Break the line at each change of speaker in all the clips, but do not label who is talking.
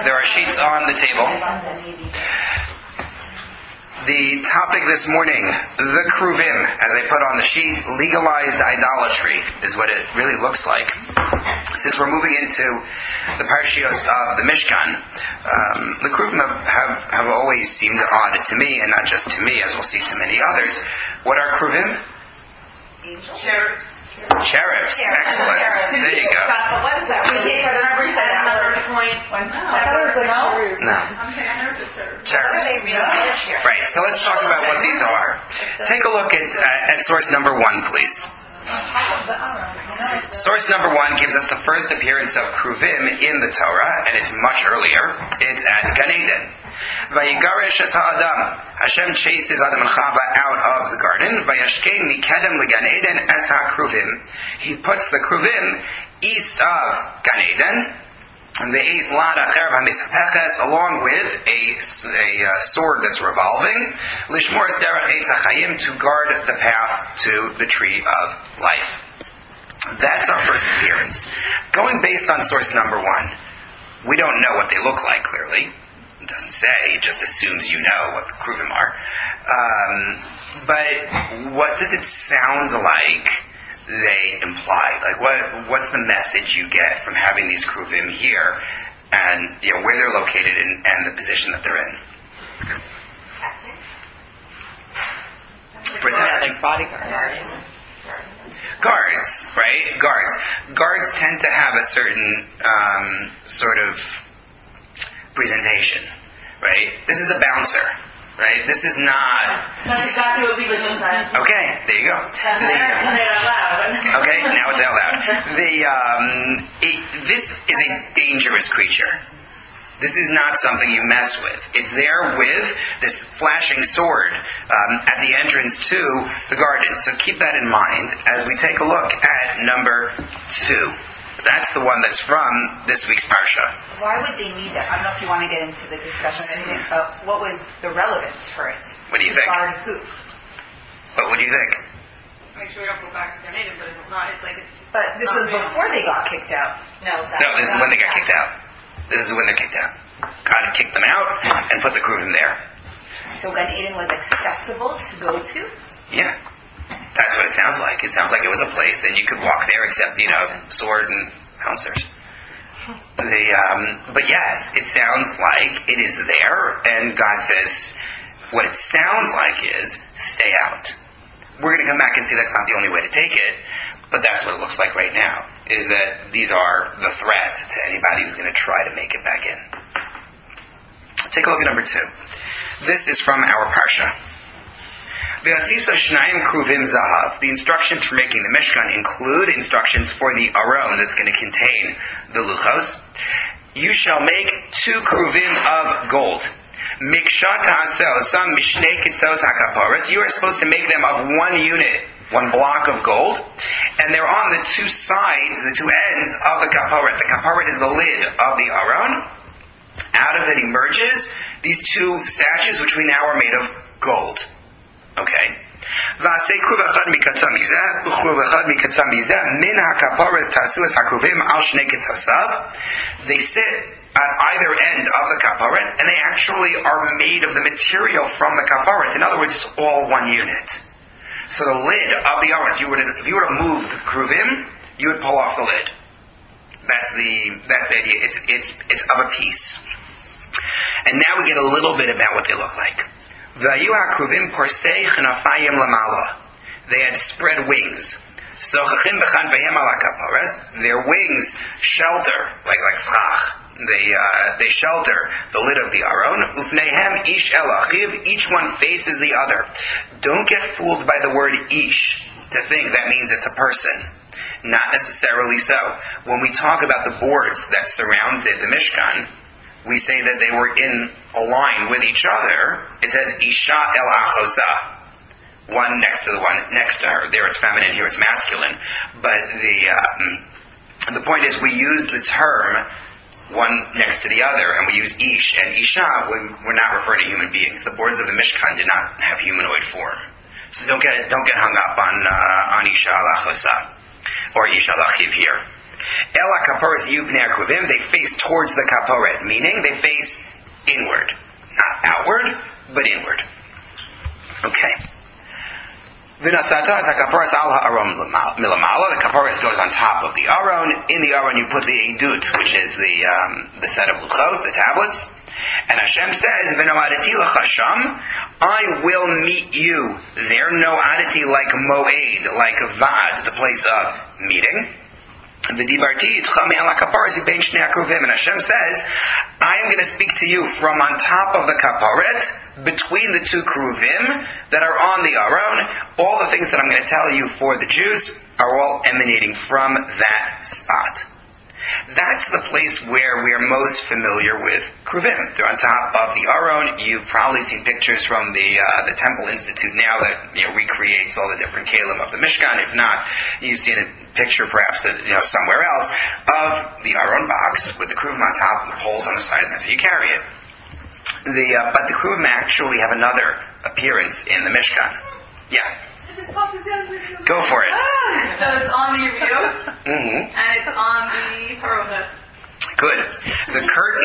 There are sheets on the table. The topic this morning, the Kruvim, as I put on the sheet, legalized idolatry, is what it really looks like. Since we're moving into the Parshios of the Mishkan, the Kruvim have always seemed odd to me, and not just to me, as we'll see to many others. What are Kruvim?
Cherubs.
Cherubs. Excellent. There you go.
What is that? Remember you said another point.
No. Cherubs. Right. So let's talk about what these are. Take a look at source number 1, please. Source number 1 gives us the first appearance of Kruvim in the Torah, and it's much earlier. It's at Gan Eden. Vayigarish es ha'adam. Hashem chases Adam and Chava out of the garden. Vayashkein mikedem leGan Eden es ha'kruvim. He puts the Kruvim east of Gan Eden, and the Eis Lad Acher v'Misapeches, along with a sword that's revolving, Lishmor es derech Eitz HaChayim, to guard the path to the tree of life. That's our first appearance. Going based on source number 1, we don't know what they look like, clearly. It doesn't say, it just assumes you know what Kruvim are. But what does it sound like they imply? Like, what's the message you get from having these Kruvim here, and where they're located and the position that they're in?
Protecting bodyguards.
Guards, right? Guards tend to have a certain sort of presentation, right? This is a bouncer, right? This is not...
That's exactly what people just said.
Okay, there you go. Okay, now it's out loud. This is a dangerous creature. This is not something you mess with. It's there with this flashing sword at the entrance to the garden. So keep that in mind as we take a look at number 2. That's the one that's from this week's Parsha.
Why would they need that? I don't know if you want to get into the discussion of anything, but what was the relevance for it?
What do you think?
Guard who?
But what do you think?
Make sure we don't go back to Gan Eden, but it's not. It's like.
But this was before they got kicked out.
No, this is when they got kicked out. This is when they're kicked out. God kicked them out and put the Kruvim there.
So Gan Eden was accessible to go to?
Yeah. That's what it sounds like. It sounds like it was a place and you could walk there except, sword and bouncers. But yes, it sounds like it is there, and God says, what it sounds like is, stay out. We're going to come back and see that's not the only way to take it, but that's what it looks like right now, is that these are the threat to anybody who's going to try to make it back in. Take a look at number 2. This is from our Parsha. The instructions for making the Mishkan include instructions for the Aron that's going to contain the Luchos. You shall make 2 Kruvim of gold. You are supposed to make them of 1 unit, 1 block of gold, and they're on the 2 sides, the 2 ends of the kaporet. The kaporet is the lid of the Aron. Out of it emerges these 2 statues, which we now are made of gold. Okay. They sit at either end of the kaporet, and they actually are made of the material from the kaporet. In other words, it's all 1 unit. So the lid of the Aron, if you were to move the Kruvim, you would pull off the lid. That's the idea. It's of a piece. And now we get a little bit about what they look like. They had spread wings. Their wings shelter, like schach. They shelter the lid of the Aron. Ufnehem ish el achiv. Each one faces the other. Don't get fooled by the word ish to think that means it's a person. Not necessarily so. When we talk about the boards that surrounded the Mishkan, we say that they were in a line with each other. It says Isha el achosa. One next to the one next to her. There it's feminine, here it's masculine. But the point is we use the term one next to the other, and we use Ish and Isha. We're not referring to human beings. The boards of the Mishkan did not have humanoid form. So don't get hung up on Isha al achosa or Isha al achiv here. Ela kaporas yupnei kruvim, they face towards the kaporet, meaning they face inward. Not outward, but inward. Okay. V'nasata hakaporas al ha'aron milamala. The kaporas goes on top of the aron. In the aron you put the edut, which is the set of luchot, the tablets. And Hashem says, "V'no'adati l'chasham, I will meet you there." No'adati like moed, like vad, the place of meeting. And Hashem says, I am going to speak to you from on top of the kaparet, between the two kruvim that are on the aron. All the things that I'm going to tell you for the Jews are all emanating from that spot. That's the place where we are most familiar with kruvim. They're on top of the aron. You've probably seen pictures from the Temple Institute now that recreates all the different kalim of the Mishkan. If not, you've seen a picture perhaps somewhere else of the aron box with the kruvim on top and the poles on the side, and that's how you carry it. But the kruvim actually have another appearance in the Mishkan. Yeah.
Just pop his head.
Go for it.
So it's on the Yeviyot,
Mm-hmm.
and it's on the Parochet.
Good. The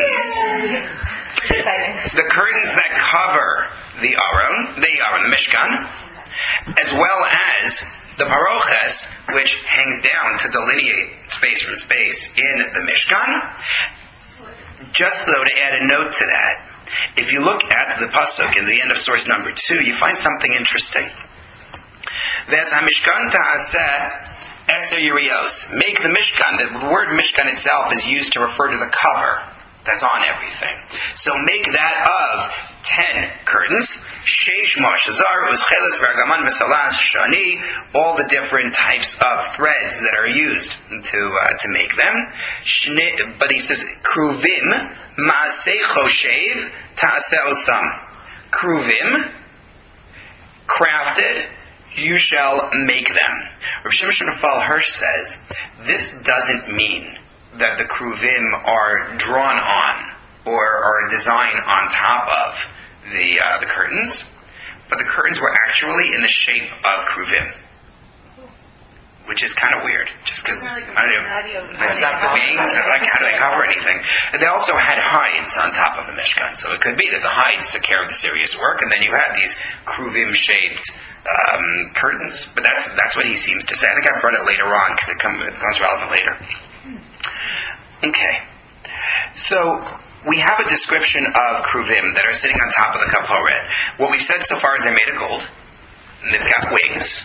curtains that cover the aron, the Mishkan, as well as the paroches, which hangs down to delineate space from space in the Mishkan. Just though to add a note to that, if you look at the pasuk in the end of source number 2, you find something interesting. There's HaMishkan ta'aseh eser yerios. Make the Mishkan. The word Mishkan itself is used to refer to the cover that's on everything. So make that of 10 curtains. Sheish mashazar uzcheles vergaman v'salas shani. All the different types of threads that are used to make them. But he says kruvim ma'aseh choshev ta'aseh osam. Kruvim, crafted, you shall make them. Rav Shimshon Raphael Hirsch says, this doesn't mean that the kruvim are drawn on or are designed on top of the curtains, but the curtains were actually in the shape of kruvim, which is kind of weird, just because, I don't know, wings, like how do they cover anything? They also had hides on top of the Mishkan, so it could be that the hides took care of the serious work, and then you had these kruvim-shaped curtains. But that's what he seems to say. I think I brought it later on, because it becomes relevant later. Okay. So, we have a description of kruvim that are sitting on top of the kaporet. What we've said so far is they're made of gold, and they've got wings.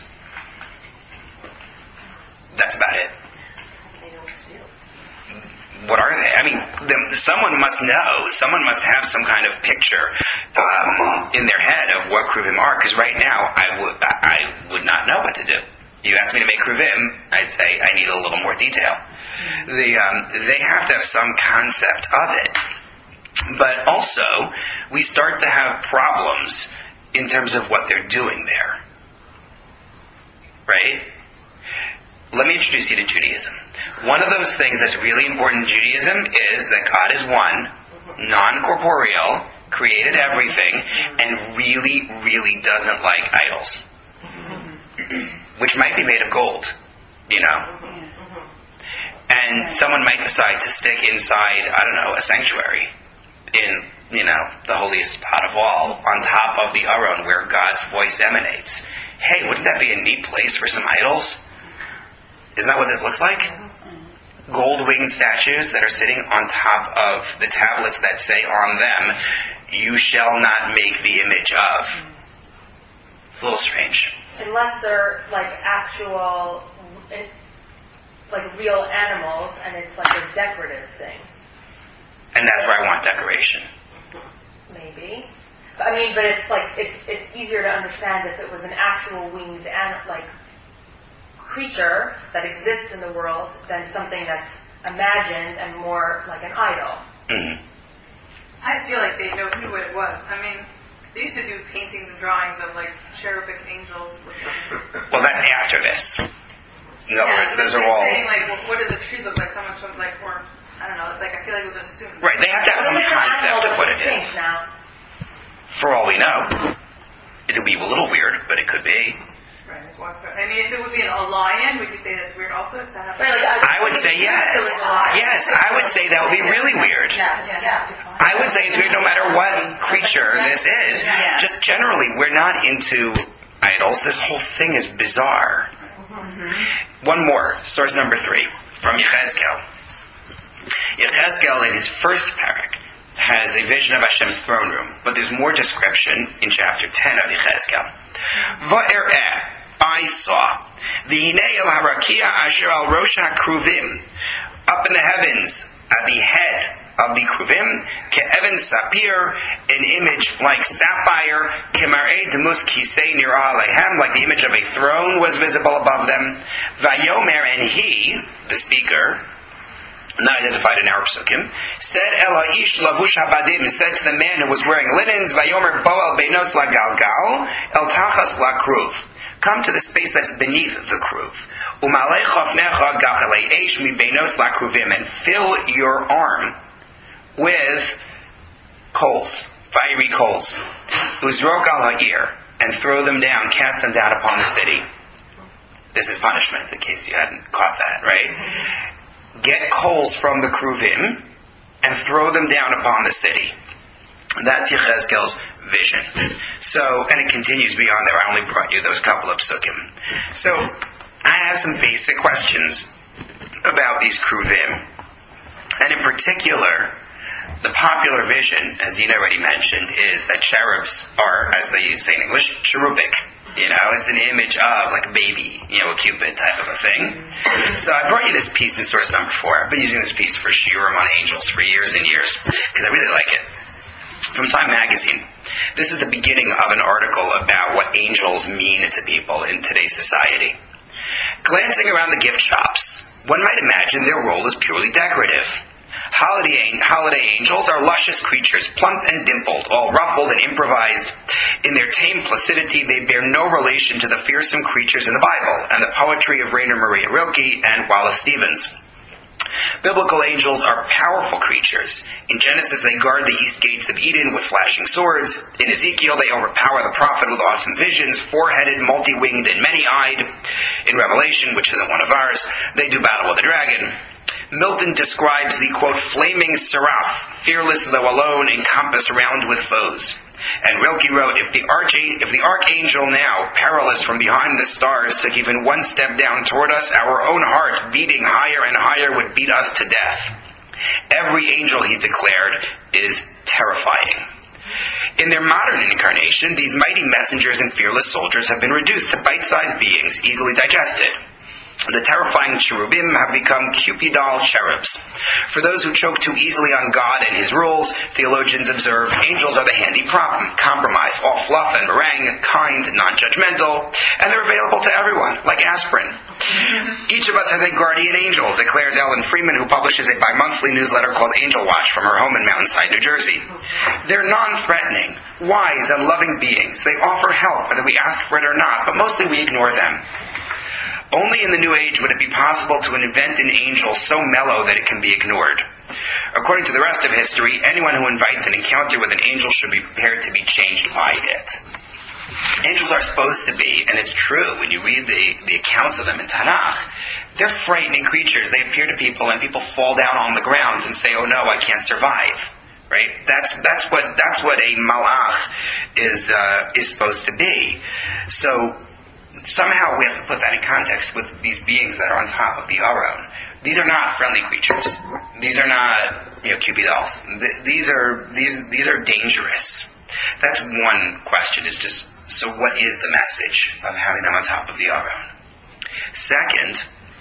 That's about it. What are they? I mean, someone must know. Someone must have some kind of picture in their head of what kruvim are. Because right now, I would not know what to do. You ask me to make kruvim, I'd say I need a little more detail. They have to have some concept of it. But also, we start to have problems in terms of what they're doing there. Right? Let me introduce you to Judaism. One of those things that's really important in Judaism is that God is one, non-corporeal, created everything, and really, really doesn't like idols. Which might be made of gold, And someone might decide to stick inside, a sanctuary in, the holiest spot of all, on top of the aron where God's voice emanates. Hey, wouldn't that be a neat place for some idols? Isn't that what this looks like? Gold-winged statues that are sitting on top of the tablets that say on them, "You shall not make the image of." It's a little strange.
Unless they're actual, real animals, and it's a decorative thing.
And that's where I want decoration.
Maybe. But it's easier to understand if it was an actual winged creature that exists in the world than something that's imagined and more like an idol.
Mm-hmm.
I feel like they knew what it was. They used to do paintings and drawings of cherubic angels.
Well, that's after this. In other words, those are all.
Saying, what does a tree look like? Someone from or I don't know. It's I feel like it was assumed.
Right, they have to have some concept of what it is.
Now.
For all we know, it'll be a little weird, but it could be.
Right. walk through. I mean, if it would be a lion, would you say that's weird also? Is that
I would say yes. Yes, I would say that would be really weird. I would say it's weird no matter what creature this is. Just generally, we're not into idols. This whole thing is bizarre. One more, source number 3, from Yechezkel. Yechezkel, in his first parak, has a vision of Hashem's throne room, but there's more description in chapter 10 of Yechezkel. Va'er'eh, I saw, v'hinei el harakia asher al rosh ha'kruvim, up in the heavens, at the head of the kruvim, ke'evan sapir, an image like sapphire, kemar'eh demus kisei nirah alehem, like the image of a throne was visible above them. Vayomer, and he, the speaker, not identified in our psukim, said Eloish lavush habadim, said to the man who was wearing linens, Vayomer bo el beinos la galgal, el tachas la kruv, come to the space that's beneath the kruv. Umalei chofnecha gachalei eish mi beinos la kruvim, and fill your arm with coals, fiery coals. Uzrok al ha'ir, and throw them down, cast them down upon the city. This is punishment, in case you hadn't caught that, right? Get coals from the kruvim and throw them down upon the city. That's Yechezkel's vision. So, and it continues beyond there. I only brought you those couple of psukim. So, I have some basic questions about these kruvim. And in particular, the popular vision, as Yina already mentioned, is that cherubs are, as they say in English, cherubic. You know, it's an image of, like a baby, you know, a Cupid type of a thing. So I brought you this piece in source number 4. I've been using this piece for Shiurim on angels for years and years, because I really like it. From Time Magazine. This is the beginning of an article about what angels mean to people in today's society. Glancing around the gift shops, one might imagine their role is purely decorative. Holiday angels are luscious creatures, plump and dimpled, all ruffled and improvised. In their tame placidity, they bear no relation to the fearsome creatures in the Bible and the poetry of Rainer Maria Rilke and Wallace Stevens. Biblical angels are powerful creatures. In Genesis, they guard the east gates of Eden with flashing swords. In Ezekiel, they overpower the prophet with awesome visions, four-headed, multi-winged, and many-eyed. In Revelation, which isn't one of ours, they do battle with a dragon. Milton describes the, quote, flaming seraph, fearless though alone, encompassed around with foes. And Rilke wrote, if the archangel now, perilous from behind the stars, took even one step down toward us, our own heart, beating higher and higher, would beat us to death. Every angel, he declared, is terrifying. In their modern incarnation, these mighty messengers and fearless soldiers have been reduced to bite-sized beings, easily digested. The terrifying cherubim have become Cupidal cherubs. For those who choke too easily on God and His rules, theologians observe angels are the handy compromise, all fluff and meringue, kind, non-judgmental, and they're available to everyone, like aspirin. Each of us has a guardian angel, declares Ellen Freeman, who publishes a bi-monthly newsletter called Angel Watch from her home in Mountainside, New Jersey. They're non-threatening, wise, and loving beings. They offer help, whether we ask for it or not, but mostly we ignore them. Only in the New Age would it be possible to invent an angel so mellow that it can be ignored. According to the rest of history, anyone who invites an encounter with an angel should be prepared to be changed by it. Angels are supposed to be, and it's true when you read the accounts of them in Tanakh, they're frightening creatures. They appear to people and people fall down on the ground and say, oh no, I can't survive. Right? That's what a malach is supposed to be. So somehow we have to put that in context with these beings that are on top of the Aron. These are not friendly creatures. These are not, Cupid dolls. These are dangerous. That's one question. Is just, so what is the message of having them on top of the Aron? Second,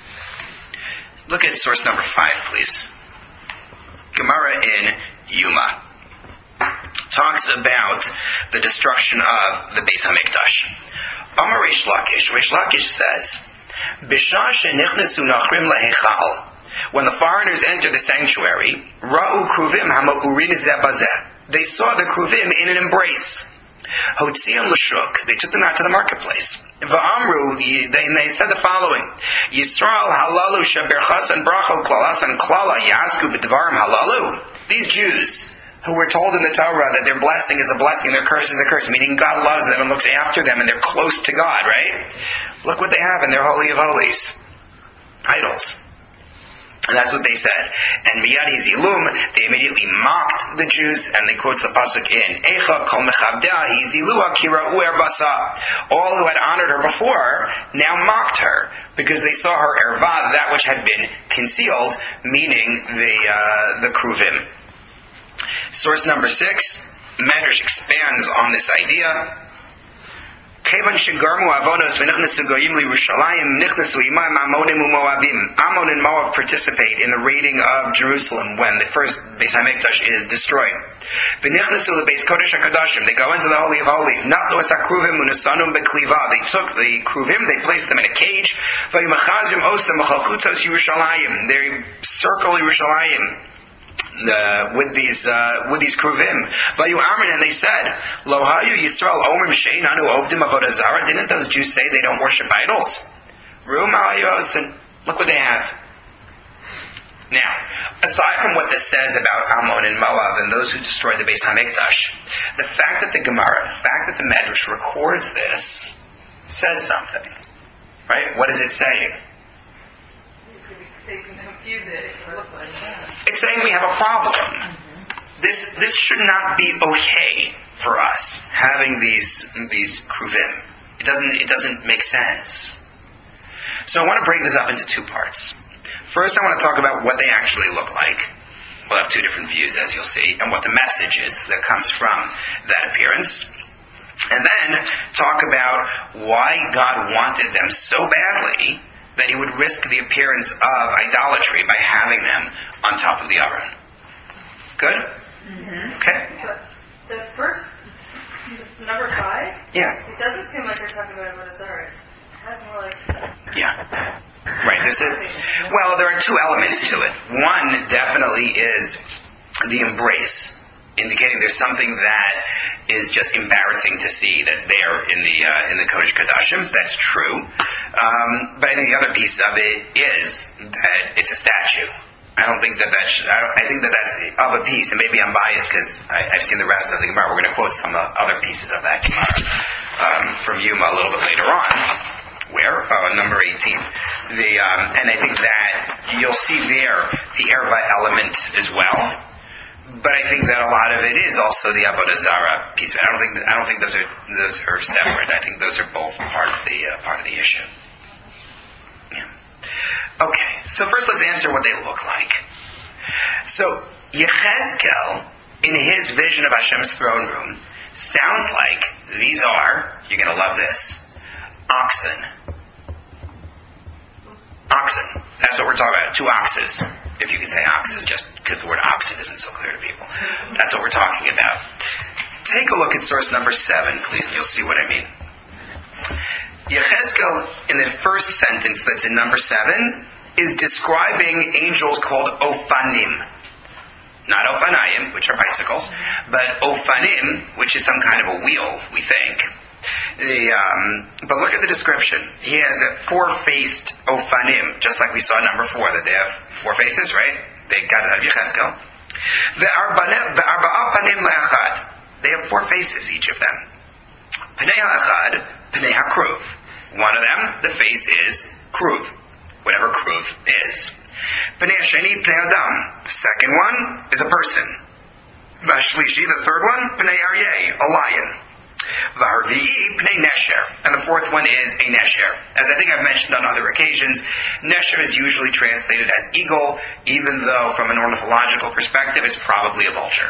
look at source number 5, please. Gemara in Yuma talks about the destruction of the Beis Hamikdash. Amar Reish Lakish says, B'shah shenichnesu nachrim lehechal, when the foreigners entered the sanctuary, ra'u kruvim hama'urin zeh bazeh, they saw the kruvim in an embrace. Hotziam l'shuk, they took them out to the marketplace. Va'amru, they said the following, Yisrael halalu sheberchas and bracho klalas and klala yasku b'dvarim halalu. These Jews, who were told in the Torah that their blessing is a blessing, their curse is a curse, meaning God loves them and looks after them and they're close to God, right? Look what they have in their Holy of Holies. Idols. And that's what they said. And Miyad Hizilum, they immediately mocked the Jews, and they quotes the pasuk in Eicha Kol Mechavdea Hizilua Kira'u Erbasa. All who had honored her before now mocked her because they saw her erva, that which had been concealed, meaning the kruvim. Source number 6, Medrash expands on this idea. Ammon and Moab participate in the raiding of Jerusalem when the first Beis HaMikdash is destroyed. They go into the Holy of Holies. They took the kruvim, they placed them in a cage. They circle Yerushalayim with these kruvim. And they said, Lo hayu Yisrael omrim shein anu ovdim avodah zara. Didn't those Jews say they don't worship idols? Look what they have. Now, aside from what this says about Ammon and Moab and those who destroyed the Beis HaMikdash, the fact that the Gemara, the fact that the Medrash records this, says something. Right? What is it saying?
They can confuse it. It can look like that.
It's saying we have a problem. This should not be okay for us having these kruvim. It doesn't make sense. So I want to break this up into 2 parts. First, I want to talk about what they actually look like. We'll have 2 different views, as you'll see, and what the message is that comes from that appearance. And then talk about why God wanted them so badly that he would risk the appearance of idolatry by having them on top of the Aron. Good?
Mm-hmm.
Okay?
But the first, number 5?
Yeah.
It doesn't seem like they're talking about Avodah Zarah. It has more like...
Yeah. Right. There are 2 elements to it. One definitely is the embrace, indicating there's something that is just embarrassing to see that's there in the Kodesh Kodashim. That's true. But I think the other piece of it is that it's a statue. I think that that's of a piece, and maybe I'm biased because I've seen the rest of the Gemara. We're going to quote some other pieces of that Gemara from Yuma a little bit later on. Where? Number 18. And I think that you'll see there the erva element as well. But I think that a lot of it is also the Avodah Zarah piece of it. I don't think those are separate. I think those are both part of the issue. Yeah. Okay. So first, let's answer what they look like. So Yechezkel, in his vision of Hashem's throne room, sounds like these are. You're going to love this. Oxen. That's what we're talking about. 2 oxes. If you can say oxes, just because the word oxen isn't so clear to people. That's what we're talking about. Take a look at source number 7, please, and you'll see what I mean. Yechezkel, in the first sentence that's in number 7, is describing angels called Ophanim. Not Ophanayim, which are bicycles, but Ophanim, which is some kind of a wheel, we think. But look at the description. He has a 4-faced Ophanim, just like we saw in number 4, that they have 4 faces, right? They got it out of Yechezkel. They have 4 faces, each of them. Pnei ha'achad, pnei ha'kruv. One of them, the face is kruv, whatever kruv is. Pnei ha'sheni, pnei adam. The second one is a person. Vashlishi, the third one, pnei aryeh, a lion. V'harvi'i pnei nesher, and the 4th one is a nesher. As I think I've mentioned on other occasions, nesher is usually translated as eagle, even though from an ornithological perspective it's probably a vulture.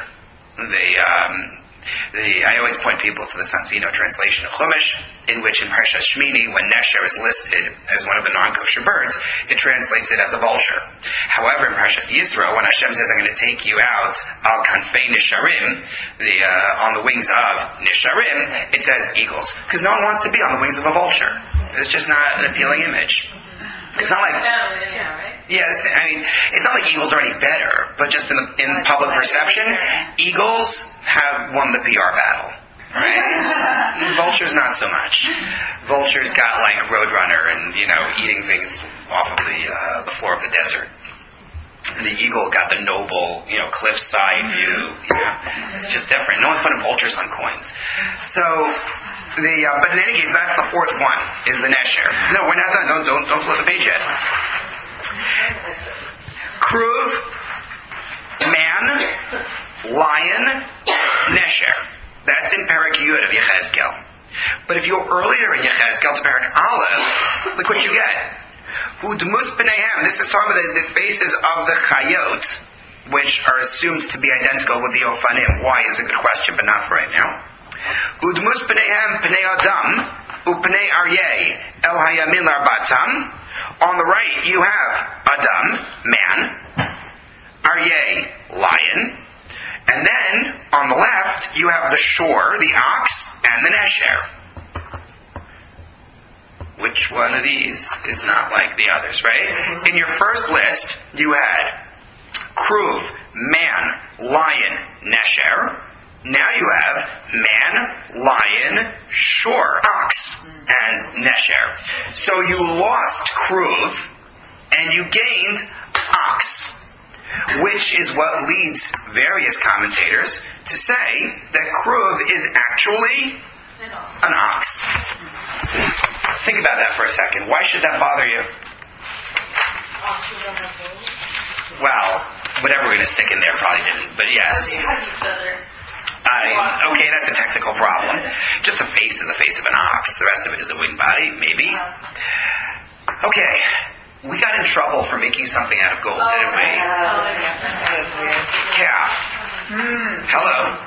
I always point people to the Sansino translation of Chumash, in which in Parshas Shmini, when Nesher is listed as one of the non-kosher birds, it translates it as a vulture. However, in Parshas Yisro, when Hashem says, I'm going to take you out, al kanfei nisharim, on the wings of nisharim, it says eagles. Because no one wants to be on the wings of a vulture. It's just not an appealing image. It's not like... Yes, I mean, it's not like eagles are any better, but just in public perception, eagles have won the PR battle, right? Vultures, not so much. Vultures got like Roadrunner and, eating things off of the floor of the desert. And the eagle got the noble, cliffside view. It's just different. No one's putting vultures on coins. So, but in any case, that's the fourth one, is the Nesher. No, we're not done. Don't flip the page yet. Kruv, man, lion, Nesher. That's in Perek Yud of Yechezkel. But if you go earlier in Yechezkel to Perek Aleph, look what you get. Udmus Pneihem. This is talking about the faces of the Chayot, which are assumed to be identical with the Ofanim. Why is a good question, but not for right now. Udmus Pneihem Pnei Adam Upnei Aryeh El Hayamin Larbatam. On the right you have Adam, man, Aryeh, lion, and then on the left you have the shore, the ox, and the Nesher. Which one of these is not like the others, right? In your first list, you had Kruv, man, lion, Nesher. Now you have man, lion, shore, ox, and Nesher. So you lost Kruv, and you gained ox, which is what leads various commentators to say that Kruv is actually an ox. Think about that for a second. Why should that bother you? Well, whatever we're going to stick in there probably didn't, but yes. Okay, that's a technical problem. Just the face is the face of an ox. The rest of it is a winged body, maybe. Okay, we got in trouble for making something out of gold, didn't we? Calf. Hello.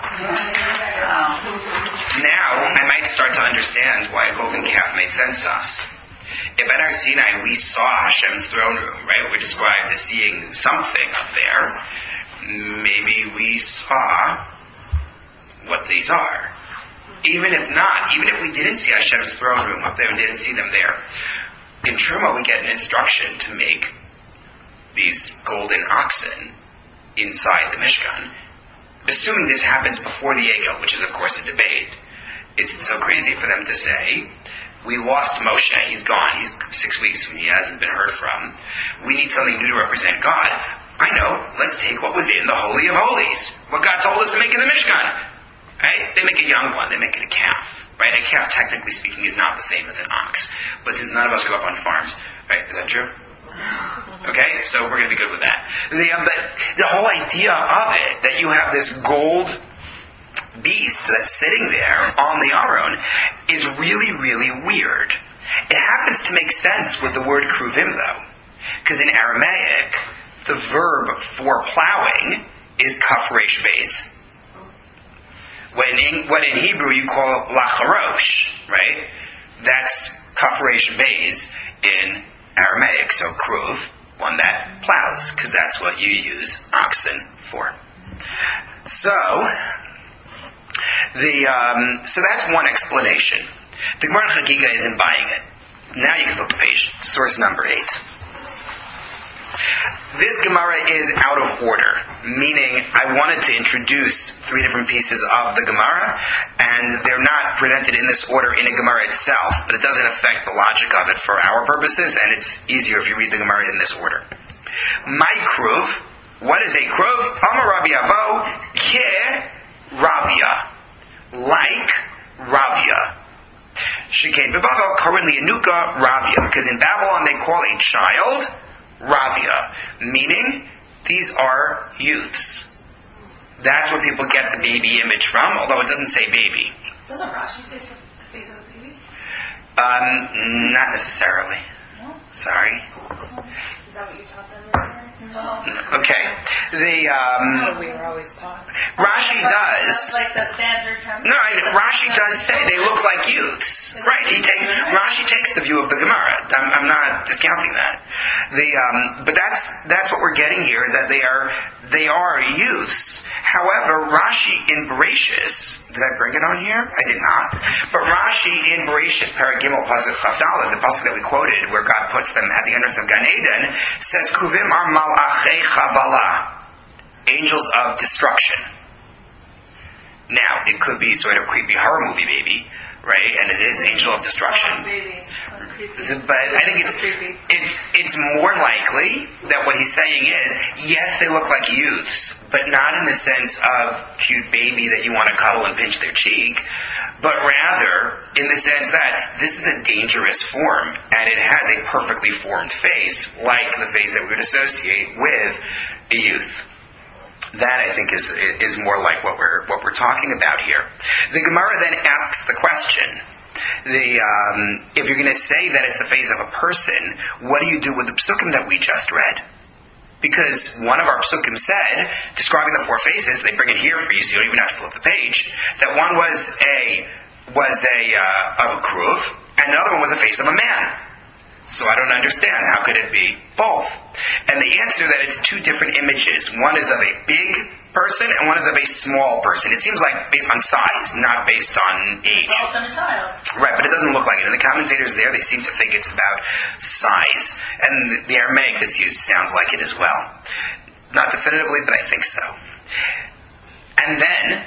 Now, I might start to understand why a golden calf made sense to us. If at our Sinai we saw Hashem's throne room, right, we're described as seeing something up there, maybe we saw what these are. Even if not, even if we didn't see Hashem's throne room up there and didn't see them there, in Truma we get an instruction to make these golden oxen inside the Mishkan, assuming this happens before the Egel, which is of course a debate. Is it so crazy for them to say, we lost Moshe, he's gone, he's 6 weeks when he hasn't been heard from, we need something new to represent God? I know, let's take what was in the Holy of Holies, what God told us to make in the Mishkan. Right? They make a young one, they make it a calf. Right? A calf, technically speaking, is not the same as an ox. But since none of us grew up on farms, right? Is that true? Okay, so we're going to be good with that. But the whole idea of it, that you have this gold beast that's sitting there on the Aron, is really, really weird. It happens to make sense with the word kruvim, though. Because in Aramaic, the verb for plowing is kaf resh beis. What in Hebrew you call lacharosh, right? That's kaf resh beis in Aramaic, so kruv, one that plows, because that's what you use oxen for. So that's one explanation. The Gemara Chagiga isn't buying it. Now you can flip the page. Source number 8. This Gemara is out of order, meaning I wanted to introduce 3 different pieces of the Gemara, and they're not presented in this order in a Gemara itself, but it doesn't affect the logic of it for our purposes, and it's easier if you read the Gemara in this order. My kruv, what is a kruv? Amar Rabbi Avo, ke Ravia, like Ravia. Shekain beBavel currently Yanuka Ravia, because in Babylon they call a child Ravia, meaning these are youths. That's where people get the baby image from, although it doesn't say baby.
Doesn't Rashi say the face of the baby?
Not necessarily.
No?
Sorry.
Is that what you taught them earlier? No.
Okay.
We were always taught.
Rashi does.
That's like the standard term.
No, Rashi does say they look like youths. Right. Rashi takes the view of the Gemara. I'm not discounting that. But that's what we're getting here, is that they are youths. However, Rashi in Bereshis, did I bring it on here? I did not. But Rashi in Bereshis, Perek Gimel Pasuk Chavdala, the pasuk that we quoted, where God puts them at the entrance of Gan Eden, says Kuvim are malachei chavala, angels of destruction. Now, it could be sort of creepy horror movie baby, right? And it is angel of destruction. But I think it's more likely that what he's saying is, yes, they look like youths, but not in the sense of cute baby that you want to cuddle and pinch their cheek, but rather in the sense that this is a dangerous form, and it has a perfectly formed face, like the face that we would associate with a youth. That, I think, is more like what we're talking about here. The Gemara then asks the question, if you're going to say that it's the face of a person, what do you do with the psukim that we just read? Because one of our psukim said, describing the four faces, they bring it here for you, so you don't even have to flip the page, that one was of a kruv, and another one was a face of a man. So I don't understand. How could it be both? And the answer that it's two different images. One is of a big person and one is of a small person. It seems like based on size, not based on age. Right, but it doesn't look like it. And the commentators there, they seem to think it's about size. And the Aramaic that's used sounds like it as well. Not definitively, but I think so. And then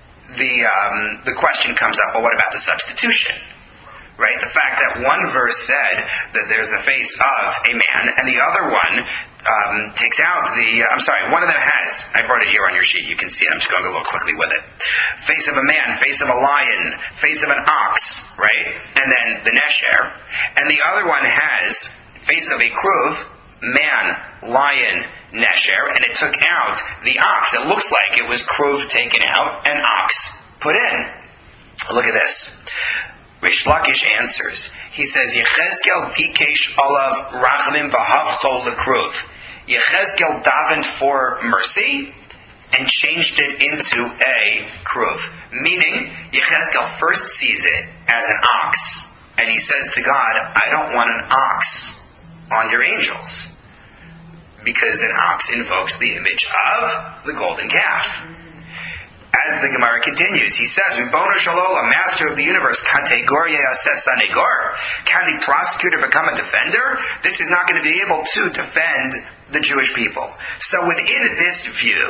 the question comes up, well, what about the substitution? Right? The fact that one verse said that there's the face of a man, and the other one takes out one of them has, I brought it here on your sheet, you can see it, I'm just going a little quickly with it. Face of a man, face of a lion, face of an ox, right? And then the nesher. And the other one has face of a kruv, man, lion, nesher, and it took out the ox. It looks like it was kruv taken out and ox put in. Look at this. Rish Lakish answers. He says, Yechezkel bikesh olav rachamim v'havcho lekruv. Yechezkel davened for mercy and changed it into a kruv. Meaning, Yechezkel first sees it as an ox, and he says to God, I don't want an ox on your angels. Because an ox invokes the image of the golden calf. As the Gemara continues, he says, Ribono Shalola, master of the universe, kategoria sanegor. Can the prosecutor become a defender? This is not going to be able to defend the Jewish people. So within this view,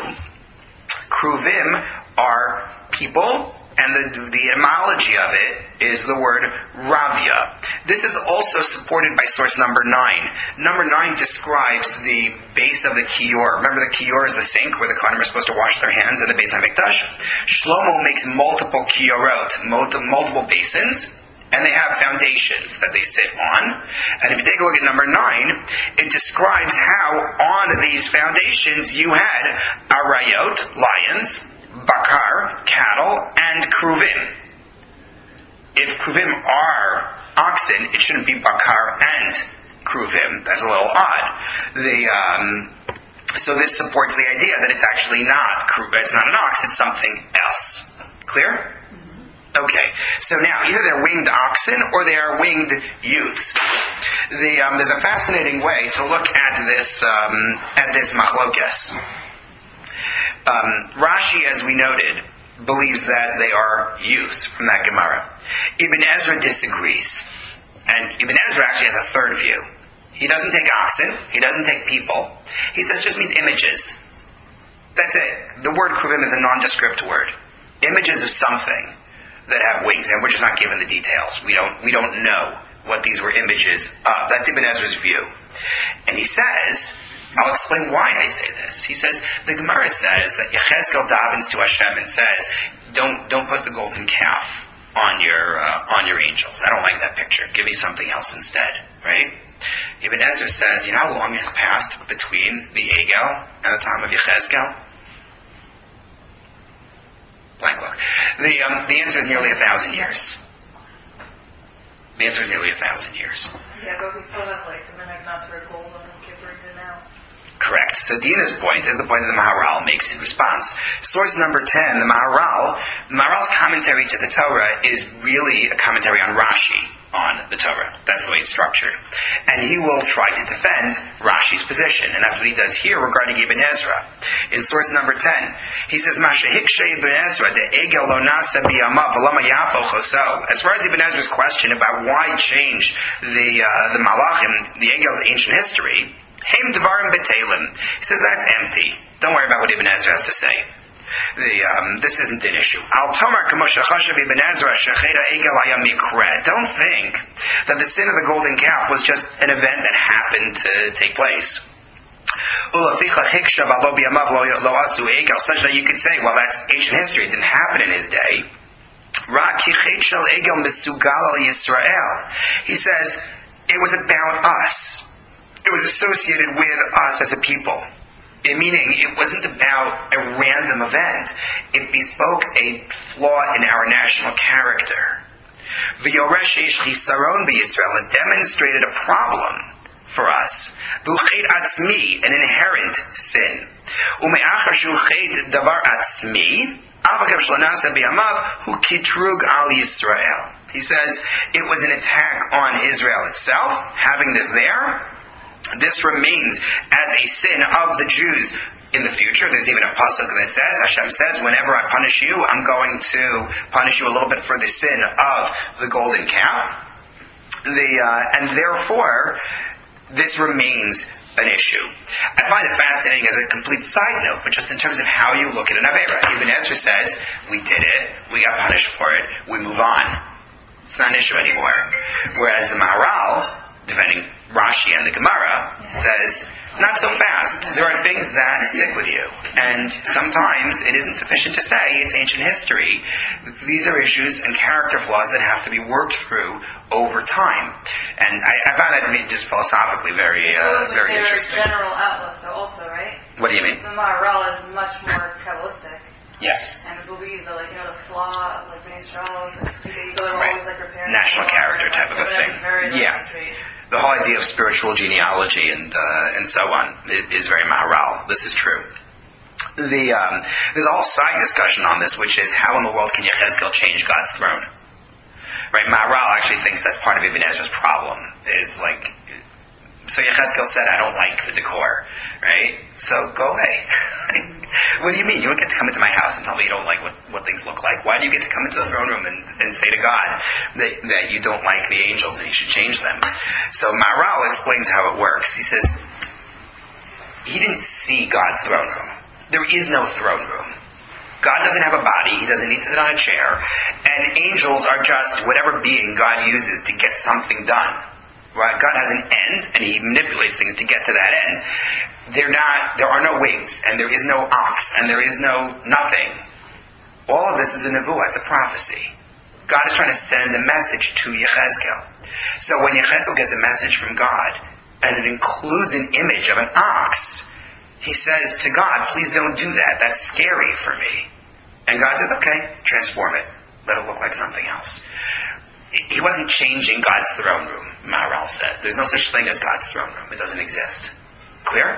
kruvim are people, and the etymology of it is the word ravya. This is also supported by source number 9. Number 9 describes the base of the kiyor. Remember, the kiyor is the sink where the kohanim are supposed to wash their hands in the Beis HaMikdash. Shlomo makes multiple kiyorot, multiple basins, and they have foundations that they sit on. And if you take a look at number 9, it describes how on these foundations you had arayot, lions, bakar, cattle, and kruvim. If kruvim are oxen, it shouldn't be bakar and kruvim. That's a little odd. So this supports the idea that it's actually not an ox, it's something else. Clear? Okay, so now either they're winged oxen or they are winged youths. There's a fascinating way to look at this machlokes. Rashi, as we noted, believes that they are youths from that Gemara. Ibn Ezra disagrees. And Ibn Ezra actually has a third view. He doesn't take oxen. He doesn't take people. He says it just means images. That's it. The word kruvim is a nondescript word. Images of something that have wings, and we're just not given the details. We don't know what these were images of. That's Ibn Ezra's view. And he says, I'll explain why I say this. He says, the Gemara says that Yechezkel davens to Hashem and says, don't put the golden calf on your angels. I don't like that picture. Give me something else instead, right? Ibn Ezra says, you know how long has passed between the Egel and the time of Yechezkel? Blank look. The answer is nearly 1,000 years. The answer is nearly 1,000 years.
Yeah, but we still have the Menach Nasser Gold on Kippur now.
Correct. So Dina's point is the point that the Maharal makes in response. Source number 10, the Maharal's commentary to the Torah is really a commentary on Rashi on the Torah. That's the way it's structured. And he will try to defend Rashi's position. And that's what he does here regarding Ibn Ezra. In source number 10, he says, Mashahikshe Ibn Ezra, de egel lo nasa biyama v'lama yafo choso. As far as Ibn Ezra's question about why change the Malachim, the Egel's ancient history, Heim Devarim B'Telim. He says that's empty. Don't worry about what Ibn Ezra has to say. This isn't an issue. Don't think that the sin of the golden calf was just an event that happened to take place. Such that you could say, well, that's ancient history. It didn't happen in his day. He says, it was about us. It was associated with us as a people. Meaning, it wasn't about a random event. It bespoke a flaw in our national character. It demonstrated a problem for us. An inherent sin. He says it was an attack on Israel itself, having this there. This remains as a sin of the Jews in the future. There's even a pasuk that says, Hashem says, whenever I punish you, I'm going to punish you a little bit for the sin of the golden calf. And therefore, this remains an issue. I find it fascinating as a complete side note, but just in terms of how you look at an Aveira. Ibn Ezra says, we did it, we got punished for it, we move on. It's not an issue anymore. Whereas the Maharal, defending Rashi and the Gemara, says, not so fast. There are things that stick with you. And sometimes it isn't sufficient to say it's ancient history. These are issues and character flaws that have to be worked through over time. And I found that to be just philosophically very interesting.
Their general outlook, though, also, right?
What do you mean?
The Maharal is much more Kabbalistic.
Yes.
And believes that, the flaw of, Bnei Yisrael is, you go to always, repair.
National character type of a thing. Yeah. The whole idea of spiritual genealogy and so on is very Maharal. This is true. There's a whole side discussion on this, which is how in the world can Yechezkel change God's throne? Right? Maharal actually thinks that's part of Ibn Ezra's problem. So Yechezkel said, I don't like the decor, right? So go away. What do you mean? You don't get to come into my house and tell me you don't like what things look like. Why do you get to come into the throne room and say to God that you don't like the angels and you should change them? So Maharal explains how it works. He says, he didn't see God's throne room. There is no throne room. God doesn't have a body. He doesn't need to sit on a chair. And angels are just whatever being God uses to get something done. Right? God has an end, and He manipulates things to get to that end. There are no wings, and there is no ox, and there is no nothing. All of this is a nevuah, it's a prophecy. God is trying to send a message to Yechezkel. So when Yechezkel gets a message from God, and it includes an image of an ox, he says to God, please don't do that, that's scary for me. And God says, okay, transform it. Let it look like something else. He wasn't changing God's throne room, Maharal says. There's no such thing as God's throne room. It doesn't exist. Clear?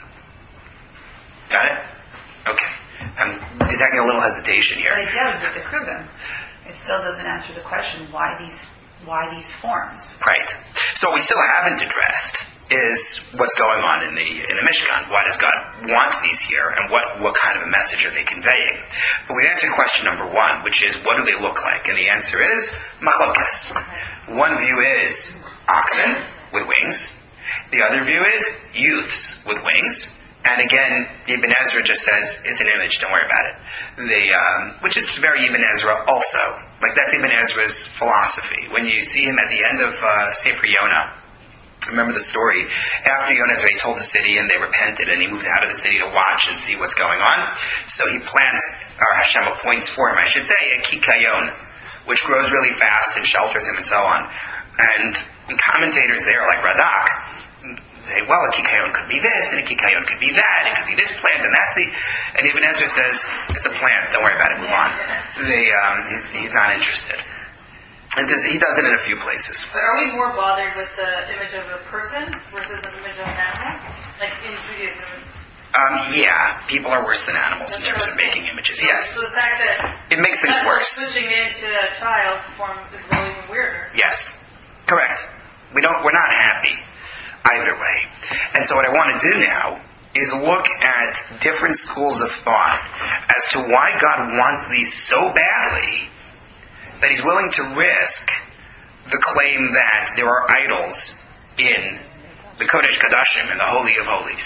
Got it? Okay. I'm detecting a little hesitation here.
But it does with the Kruvim. It still doesn't answer the question, why these forms?
Right. So what we still haven't addressed is what's going on in the Mishkan. Why does God want these here, and what kind of a message are they conveying? But we've answered question number one, which is, what do they look like? And the answer is machlokes. One view is oxen with wings. The other view is youths with wings. And again, Ibn Ezra just says, it's an image, don't worry about it. Which is very Ibn Ezra also. That's Ibn Ezra's philosophy. When you see him at the end of Sefer Yonah, remember the story. After Yonah told the city and they repented, and he moved out of the city to watch and see what's going on. So he plants, or Hashem appoints for him, I should say, a kikayon, which grows really fast and shelters him and so on. And commentators there, like Radak, say, well, a kikayon could be this, and a kikayon could be that, it could be this plant, and that's the... And Ibn Ezra says, it's a plant, don't worry about it, move on. He's not interested. And he does it in a few places.
But are we more bothered with the image of a person versus an image of an animal? In Judaism?
Yeah, people are worse than animals in terms of making images, yes.
So the fact that
it makes things worse.
Switching it to a child form is really even weirder.
Yes, correct. We're not happy either way. And so what I want to do now is look at different schools of thought as to why God wants these so badly that He's willing to risk the claim that there are idols in the Kodesh Kodashim, in the Holy of Holies.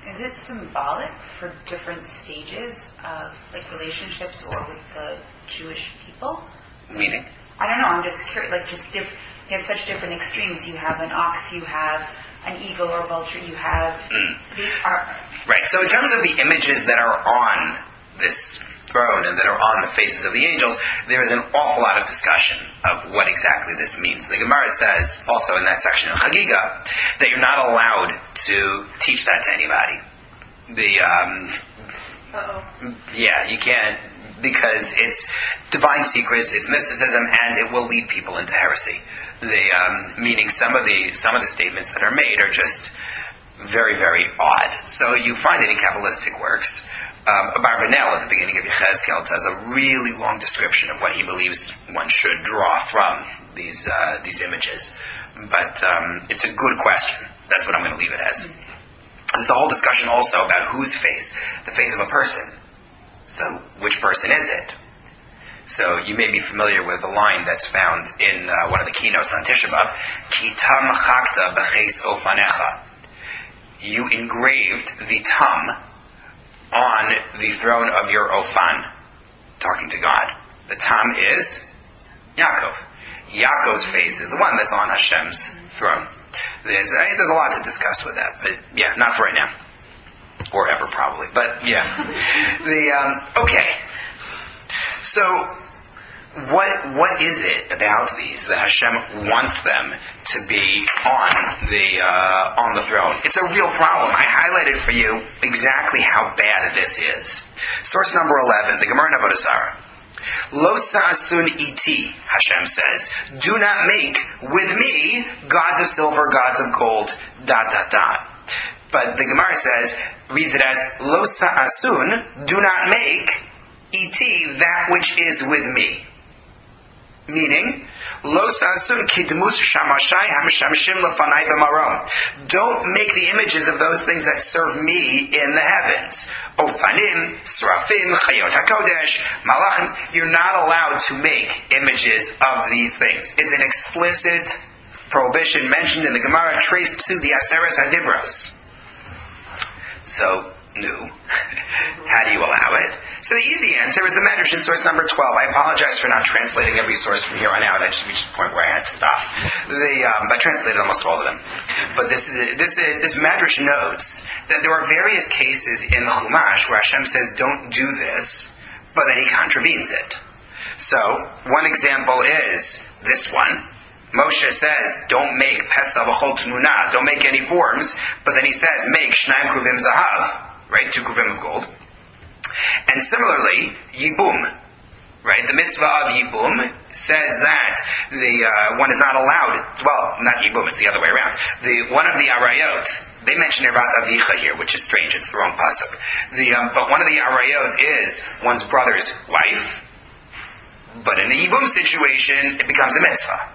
Is it symbolic for different stages of like relationships or with the Jewish people?
Meaning?
I don't know. I'm just curious. Like, you have such different extremes. You have an ox. You have an eagle or vulture. You have
right. So in terms of the images that are on this throne and that are on the faces of the angels, there is an awful lot of discussion of what exactly this means. The Gemara says, also in that section of Chagiga, that you're not allowed to teach that to anybody. Yeah, you can't, because it's divine secrets, it's mysticism, and it will lead people into heresy. Meaning some of the statements that are made are just very, very odd. So you find it in Kabbalistic works. Abarbanel at the beginning of Yechezkel does a really long description of what he believes one should draw from these images. But it's a good question. That's what I'm going to leave it as. There's a whole discussion also about whose face, the face of a person. So which person is it? So you may be familiar with the line that's found in one of the keynotes on Tisha B'Av, Ki tam chakta b'cheis ofanecha. You engraved the tam on the throne of your Ofan, talking to God. The tam is Yaakov. Yaakov's face is the one that's on Hashem's throne. There's a lot to discuss with that, but yeah, not for right now. Or ever, probably. But yeah. Okay. So, what is it about these that Hashem wants them to be on the throne? It's a real problem. I highlighted for you exactly how bad this is. Source number 11, the Gemara in Avodah Zarah. Lo sa'asun iti, Hashem says, do not make with me gods of silver, gods of gold, ... But the Gemara reads it as, Lo sa'asun, do not make iti, that which is with me. Meaning, Lo sa'asun kidmus shamashai hamshamshim lefanai b'marom. Don't make the images of those things that serve me in the heavens. Ofanim, Srafim, Chayot HaKodesh, Malachim. You're not allowed to make images of these things. It's an explicit prohibition mentioned in the Gemara, traced to the Aseres HaDibros. So, how do you allow it? So the easy answer is the Medrash in source number 12. I apologize for not translating every source from here on out. I just reached the point where I had to stop. I translated almost all of them. But this Medrash notes that there are various cases in the Chumash where Hashem says, don't do this, but then he contravenes it. So, one example is this one. Moshe says, don't make Pesach v'chol tmuna, don't make any forms, but then he says, make Shnaim Kruvim Zahav, right, 2 Kruvim of gold. And similarly, Yibum, right, the mitzvah of Yibum says that the one is not allowed, well, not Yibum, it's the other way around. One of the Arayot, they mention Erat Avicha here, which is strange, it's the wrong pasuk. But one of the Arayot is one's brother's wife, but in a Yibum situation, it becomes a mitzvah.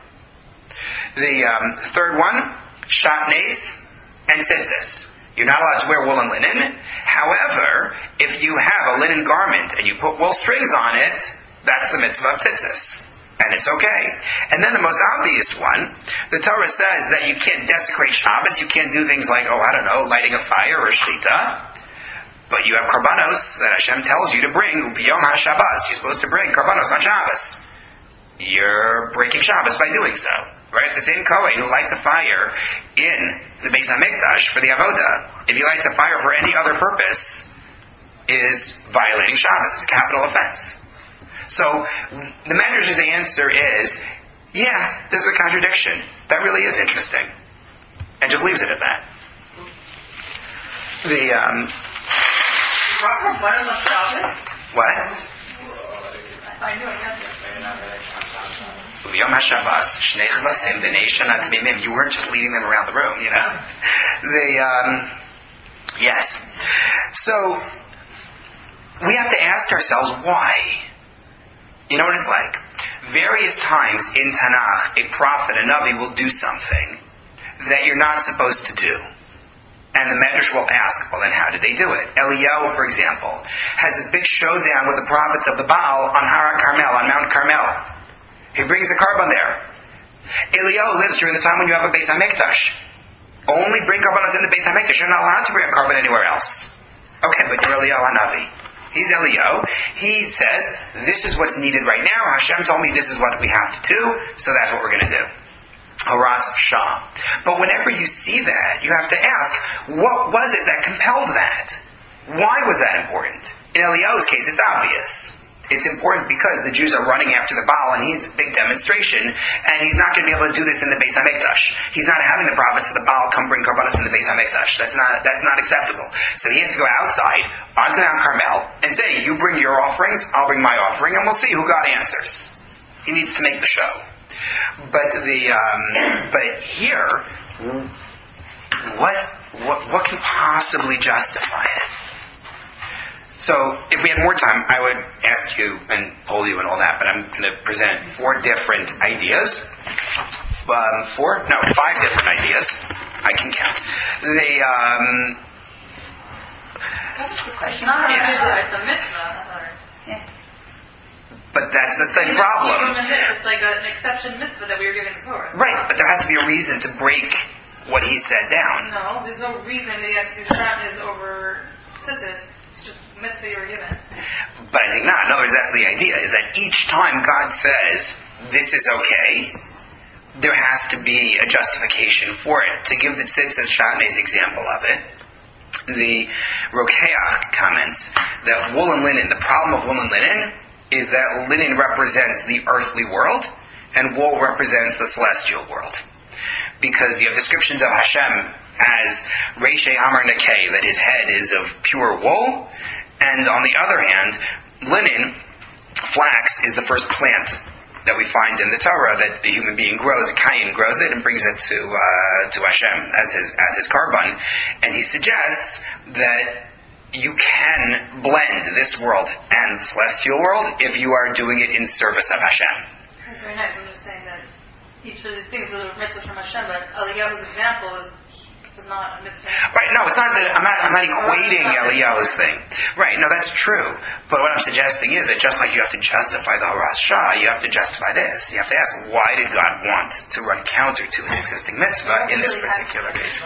The third one, shatnes and tzitzis. You're not allowed to wear wool and linen. However, if you have a linen garment and you put wool strings on it, that's the mitzvah of tzitzis. And it's okay. And then the most obvious one, the Torah says that you can't desecrate Shabbos, you can't do things like, lighting a fire or shechita. But you have karbanos that Hashem tells you to bring, b'yom ha-Shabbos. You're supposed to bring karbanos on Shabbos. You're breaking Shabbos by doing so. Right? The same Kohen who lights a fire in the Beis HaMikdash for the Avodah, if he lights a fire for any other purpose, is violating Shabbos. It's a capital offense. So, the Medrash's answer is, yeah, this is a contradiction. That really is interesting. And just leaves it at that. What?
I knew it.
Yom HaShabbos, Shnei Chavasim, B'nei Shana T'mimim. You weren't just leading them around the room, Yes. So, we have to ask ourselves, why? You know what it's like? Various times in Tanakh, a prophet, a Navi will do something that you're not supposed to do. And the Medrash will ask, well then how did they do it? Eliyahu, for example, has this big showdown with the prophets of the Baal on Har Carmel, on Mount Carmel. He brings the carbon there. Eliyahu lives during the time when you have a Beis HaMikdash. only bring karbanos in the Beis HaMikdash. You're not allowed to bring a carbon anywhere else. Okay, but you're Eliyahu Hanavi. He's Eliyahu. He says, this is what's needed right now. Hashem told me this is what we have to do, so that's what we're going to do. Horas Shah. But whenever you see that, you have to ask, what was it that compelled that? Why was that important? In Eliyahu's case, it's obvious. It's important because the Jews are running after the Baal, and he needs a big demonstration, and he's not going to be able to do this in the Beis HaMikdash. He's not having the prophets of the Baal come bring karbanos in the Beis HaMikdash. That's not acceptable. So he has to go outside onto Mount Carmel and say, you bring your offerings, I'll bring my offering, and we'll see who God answers. He needs to make the show. But here, what can possibly justify it? So, if we had more time, I would ask you and poll you and all that, but I'm going to present 5 different ideas. 5 ideas. I can count.
That's the question. It's a mitzvah.
Yeah.
But that's the same problem.
It's like an exception mitzvah that we were given the Torah.
Right, but there has to be a reason to break what he said down.
No, there's no reason that you have to do Shabbos over Tzitzis. It's just mitzvah you were given.
But I think not. In other words, that's the idea, is that each time God says, this is okay, there has to be a justification for it. To give the Tzitzis Shatnez example of it, the Rokeach comments that wool and linen, the problem of wool and linen is that linen represents the earthly world and wool represents the celestial world. Because you have descriptions of Hashem as Reishei Amar Nekei, that his head is of pure wool, and on the other hand, linen, flax, is the first plant that we find in the Torah that the human being grows. Cain grows it and brings it to Hashem as his korban, and he suggests that you can blend this world and the celestial world if you are doing it in service of Hashem.
That's very nice. I'm just saying that each of these things are mitzvahs from Hashem, but Eliyahu's example was not a mitzvah.
Right, no, it's not that, I'm not equating Eliyahu's thing. Right, no, that's true. But what I'm suggesting is that just like you have to justify the Horas Shah, you have to justify this. You have to ask, why did God want to run counter to his existing mitzvah in this particular case?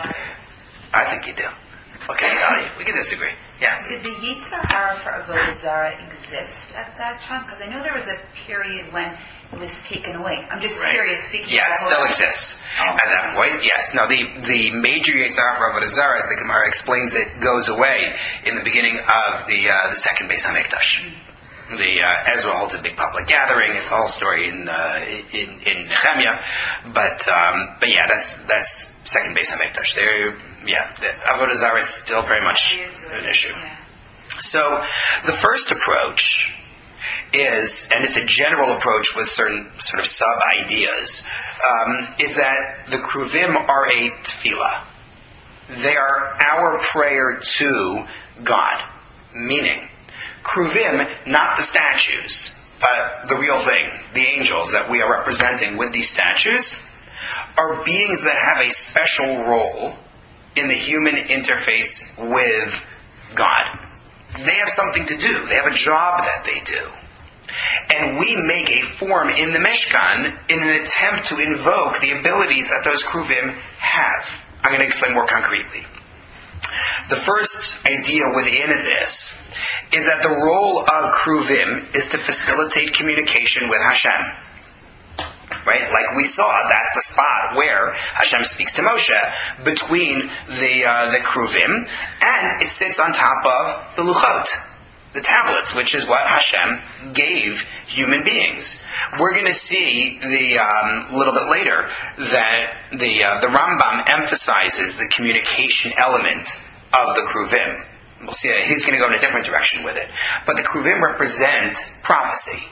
I think you do. Okay, we can disagree. Yeah.
Did the Yetzer Hara for Avodah Zarah exist at that time? Because I know there was a period when it was taken away. I'm just curious. Speaking
yeah,
of
it still exists at that point. Yes. No, the major Yetzer Hara for Avodah Zarah, as the Gemara explains it, goes away in the beginning of the second Beis HaMikdash. Ezra holds a big public gathering. It's a whole story in Nehemiah, but yeah, that's second Beis HaMikdash. The Avodah Zarah is still very much an issue. So the first approach is, and it's a general approach with certain sort of sub ideas, is that the Kruvim are a tefillah. They are our prayer to God, meaning Kruvim, not the statues, but the real thing, the angels that we are representing with these statues, are beings that have a special role in the human interface with God. They have something to do. They have a job that they do. And we make a form in the Mishkan in an attempt to invoke the abilities that those Kruvim have. I'm going to explain more concretely. The first idea within this is that the role of Kruvim is to facilitate communication with Hashem. Right? Like we saw, that's the spot where Hashem speaks to Moshe between the Kruvim, and it sits on top of the Luchot, the tablets, which is what Hashem gave human beings. We're going to see a little bit later that the Rambam emphasizes the communication element of the Kruvim. We'll see he's going to go in a different direction with it. But the Kruvim represent prophecy.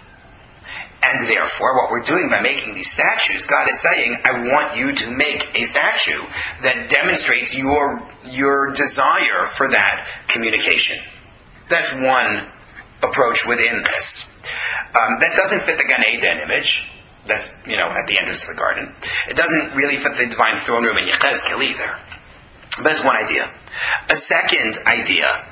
And therefore, what we're doing by making these statues, God is saying, I want you to make a statue that demonstrates your desire for that communication. That's one approach within this. That doesn't fit the Gan Eden image. That's, at the entrance of the garden. It doesn't really fit the divine throne room in Yechezkel either. But it's one idea. A second idea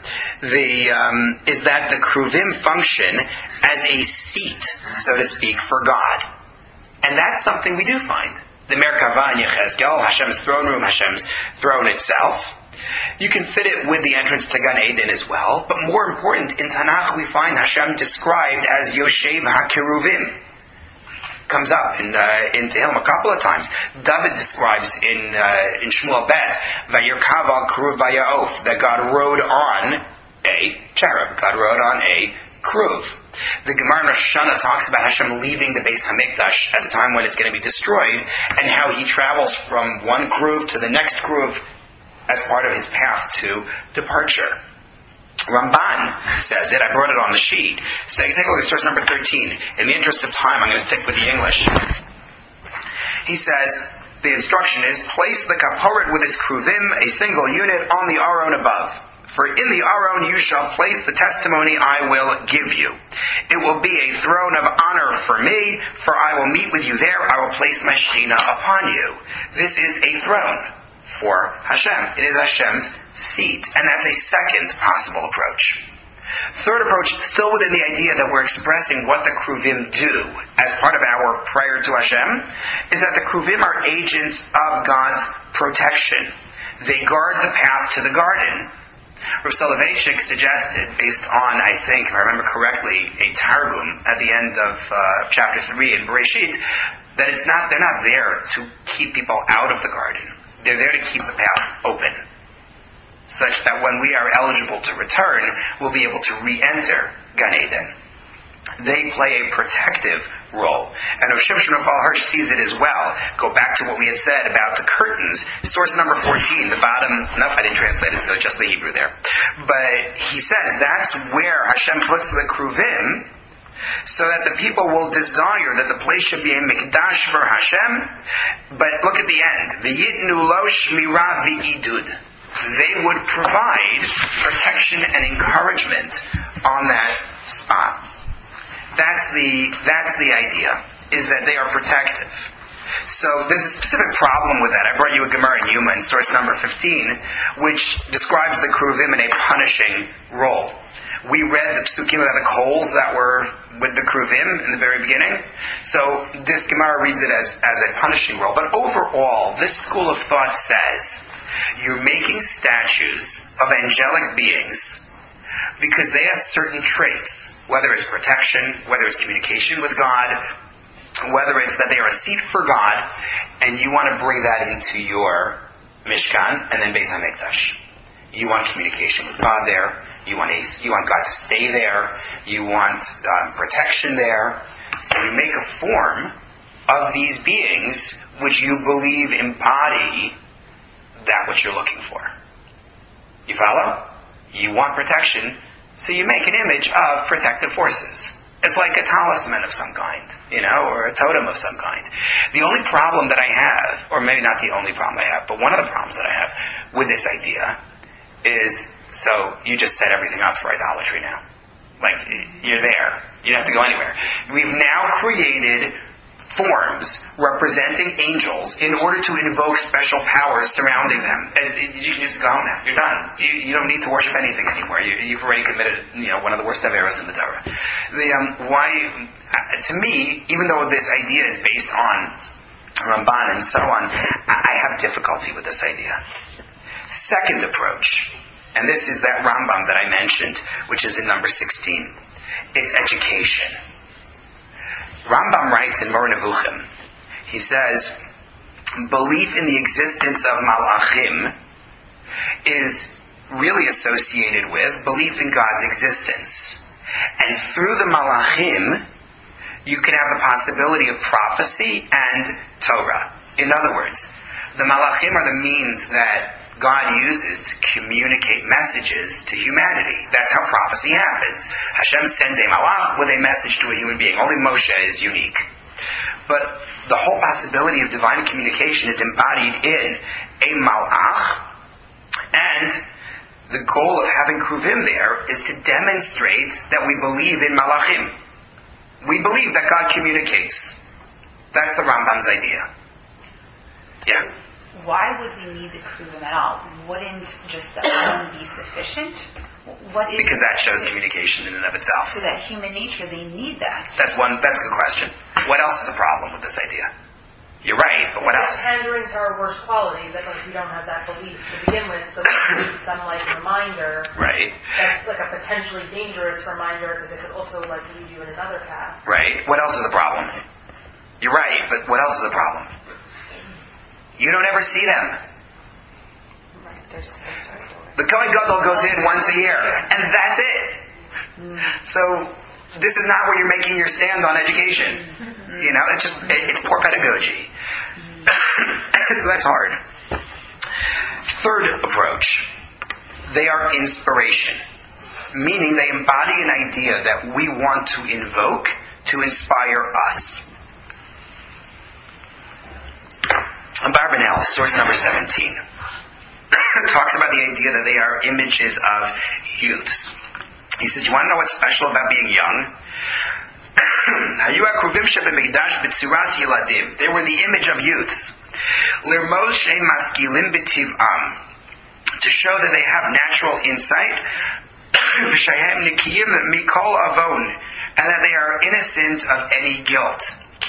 is that the Kruvim function as a seat, so to speak, for God. And that's something we do find. the Merkava in Yechezkel, Hashem's throne room, Hashem's throne itself. You can fit it with the entrance to Gan Eden as well, but more important, in Tanakh we find Hashem described as Yoshev HaKeruvim. Comes up in Tehillim a couple of times. David describes in Shmuel Bet, Vayirkav al Keruv Vayaof, that God rode on a cherub. God rode on a Keruv. The Gemara in Rosh Hashanah talks about Hashem leaving the Beis Hamikdash at the time when it's going to be destroyed, and how he travels from one Keruv to the next Keruv as part of his path to departure. Ramban says it. I brought it on the sheet. So take a look at source number 13. In the interest of time, I'm going to stick with the English. He says, the instruction is, place the kaporet with its kruvim, a single unit, on the aron above. For in the aron you shall place the testimony I will give you. It will be a throne of honor for me, for I will meet with you there. I will place my Shekhinah upon you. This is a throne for Hashem. It is Hashem's seat. And that's a second possible approach. Third approach, still within the idea that we're expressing what the Kruvim do as part of our prayer to Hashem, is that the Kruvim are agents of God's protection. They guard the path to the garden. Rav Soloveitchik suggested, based on, I think, if I remember correctly, a Targum at the end of chapter 3 in Bereshit, that they're not there to keep people out of the garden. They're there to keep the path open, such that when we are eligible to return, we'll be able to re-enter Gan Eden. They play a protective role. And Rav Shimshon Raphael Hirsch sees it as well. Go back to what we had said about the curtains. Source number 14, the bottom. No, I didn't translate it, so just the Hebrew there. But he says that's where Hashem puts the Kruvim, so that the people will desire that the place should be a mikdash for Hashem. But look at the end. V'yitnu lo shmira v'idud. They would provide protection and encouragement on that spot. That's the idea, is that they are protective. So there's a specific problem with that. I brought you a Gemara in Yuma in source number 15, which describes the Kruvim in a punishing role. We read the psukim about the coals that were with the Kruvim in the very beginning. So this Gemara reads it as a punishing role. But overall, this school of thought says you're making statues of angelic beings because they have certain traits, whether it's protection, whether it's communication with God, whether it's that they are a seat for God, and you want to bring that into your Mishkan and then Beis HaMikdash. You want communication with God there. You want God to stay there. You want protection there. So you make a form of these beings which you believe embody that which you're looking for. You follow? You want protection, so you make an image of protective forces. It's like a talisman of some kind, or a totem of some kind. The only problem that I have, or maybe not the only problem I have, but one of the problems that I have with this idea is, so you just set everything up for idolatry now. Like, you're there. You don't have to go anywhere. We've now created forms representing angels in order to invoke special powers surrounding them. And you can just go home now. You're done. You don't need to worship anything anymore. You've already committed, one of the worst averos in the Torah. To me, even though this idea is based on Ramban and so on, I have difficulty with this idea. Second approach, and this is that Rambam that I mentioned, which is in number 16. It's education. Rambam writes in Moreh Nevuchim, he says, belief in the existence of malachim is really associated with belief in God's existence. And through the malachim, you can have the possibility of prophecy and Torah. In other words, the malachim are the means that God uses to communicate messages to humanity. That's how prophecy happens. Hashem sends a malach with a message to a human being. Only Moshe is unique. But the whole possibility of divine communication is embodied in a malach, and the goal of having kruvim there is to demonstrate that we believe in malachim. We believe that God communicates. That's the Rambam's idea. Yeah.
Why would we need the kruvim at all? Wouldn't just the iron be sufficient?
Because that shows communication in and of itself.
So that human nature, they need that.
That's a good question. What else is a problem with this idea? You're right, but what else?
Pandering to our worst qualities, that like we don't have that belief to begin with, so we need some like reminder.
Right.
That's like a potentially dangerous reminder because it could also like lead you in another path.
Right. What else is the problem? You're right, but what else is the problem? You don't ever see them. The Kohen Gadol goes in once a year, and that's it. So this is not where you're making your stand on education. You know, it's poor pedagogy. So that's hard. Third approach. They are inspiration. Meaning they embody an idea that we want to invoke to inspire us. Barbanel, source number 17, talks about the idea that they are images of youths. He says, you want to know what's special about being young? They were the image of youths. To show that they have natural insight, and that they are innocent of any guilt.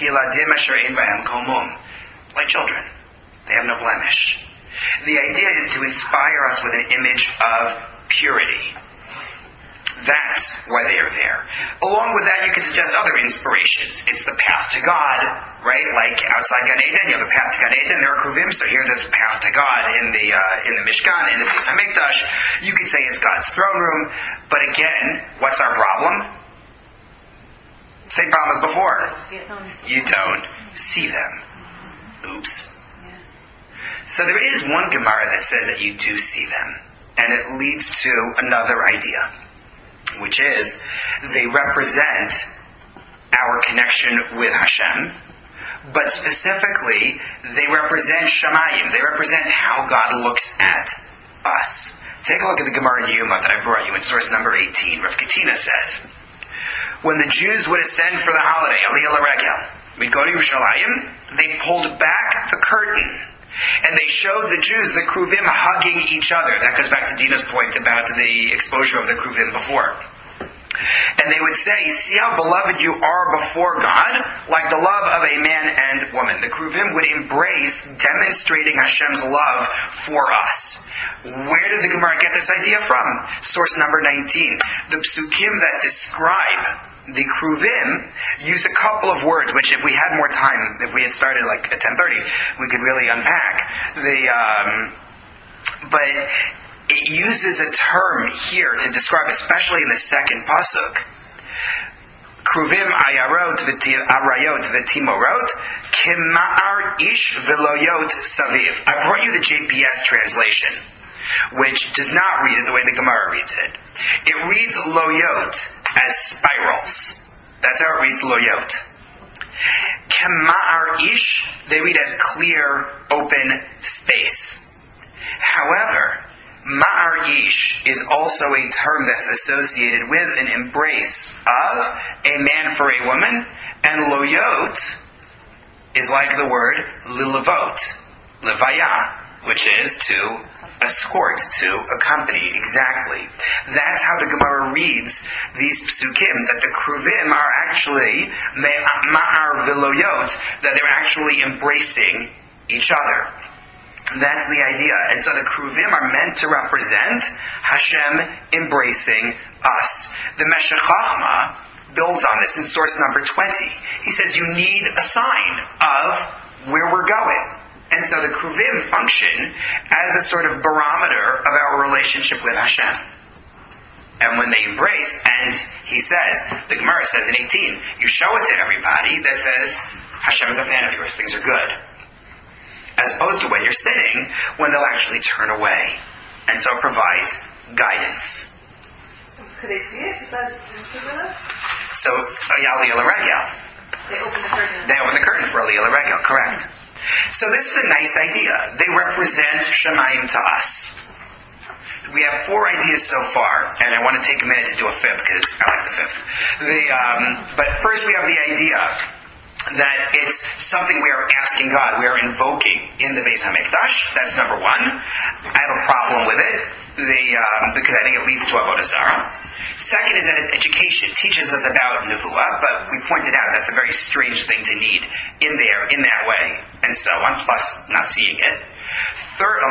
Like children. They have no blemish. The idea is to inspire us with an image of purity. That's why they are there. Along with that, you can suggest other inspirations. It's the path to God, right? Like outside Gan Eden, you have the path to Gan Eden. There are Kruvim, so here there's the path to God in the Mishkan, in the Beis Hamikdash. You could say it's God's throne room. But again, what's our problem? Same problem as before. You don't see them. Oops. So there is one Gemara that says that you do see them. And it leads to another idea, which is they represent our connection with Hashem, but specifically they represent Shamayim. They represent how God looks at us. Take a look at the Gemara in Yuma that I brought you in source number 18. Rav Katina says, when the Jews would ascend for the holiday, Aliyah L'Regel, we'd go to Yerushalayim, they pulled back the curtain, and they showed the Jews, the Kruvim, hugging each other. That goes back to Dina's point about the exposure of the Kruvim before. And they would say, see how beloved you are before God, like the love of a man and woman. The Kruvim would embrace demonstrating Hashem's love for us. Where did the Gemara get this idea from? Source number 19. The psukim that describe the Kruvim use a couple of words, which if we had more time, if we had started like at 10:30, we could really unpack. But it uses a term here to describe, especially in the second pasuk, Kruvim ayarot arayot v'timorot kema'ar ish v'loyot saviv. I brought you the JPS translation, which does not read it the way the Gemara reads it. It reads loyot as spirals. That's how it reads loyot. Kema'ar ish, they read as clear, open space. However, ma'ar ish is also a term that's associated with an embrace of a man for a woman, and loyot is like the word lilavot, levaya, which is to escort, to accompany, exactly. That's how the Gemara reads these psukim, that the Kruvim are actually ma'ar v'loyot, that they're actually embracing each other. That's the idea. And so the Kruvim are meant to represent Hashem embracing us. The Meshech Chochmah builds on this in source number 20. He says you need a sign of where we're going. And so the Kruvim function as a sort of barometer of our relationship with Hashem. And when they embrace, and he says, the Gemara says in 18, you show it to everybody that says, Hashem is a fan of yours, things are good. As opposed to when you're sitting, when they'll actually turn away. And so it provides guidance.
Could they see it?
So, Aliyah L'Regel.
They open the curtain.
They open the curtain for Aliyah L'Regel, correct. So this is a nice idea. They represent Shemayim to us. We have 4 ideas so far, and I want to take a minute to do a fifth, because I like the fifth. But first we have the idea that it's something we are asking God, we are invoking in the Beis HaMikdash. That's number one. I have a problem with it, because I think it leads to Avodah Zarah. Second is that it's education. It teaches us about Nevuah, but we pointed out that's a very strange thing to need in there, in that way, and so on, plus not seeing it. Third